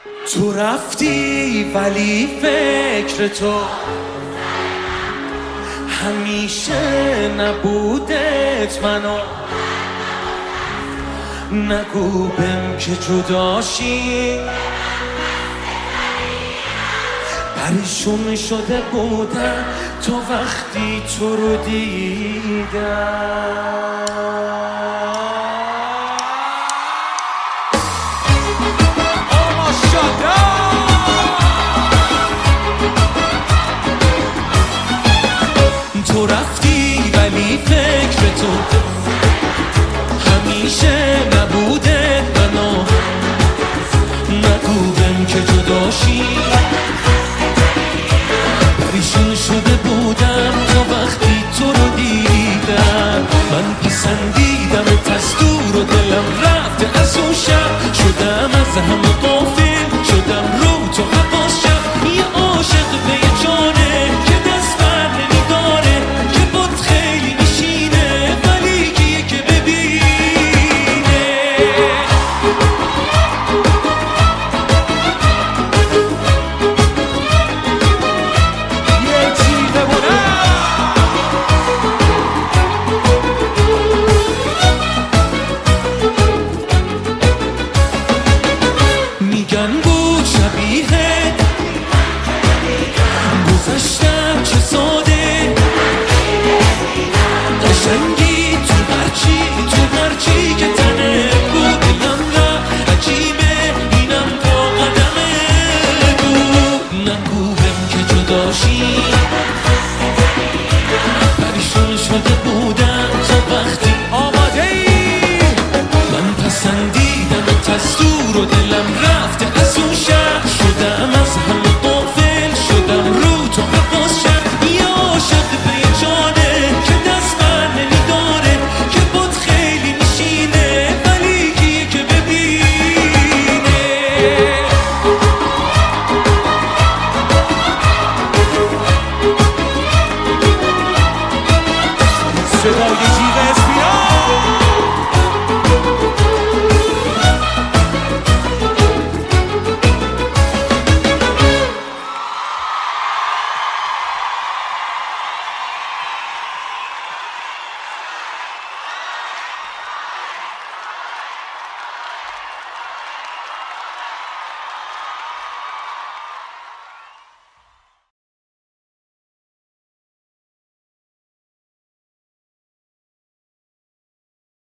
تو رفتی ولی فکر تو همیشه نبودت منو نگو بهم که جداشی پریشون شده بودم تا وقتی تو رو دیدم. تو رفتی ولی فکر تو همیشه نبوده منو نگو بهم که جداشی پریشون شده بودم تا وقتی تو رو دیدم. من پسندیدم از دور و دلم رفته از اون شب شدم از همه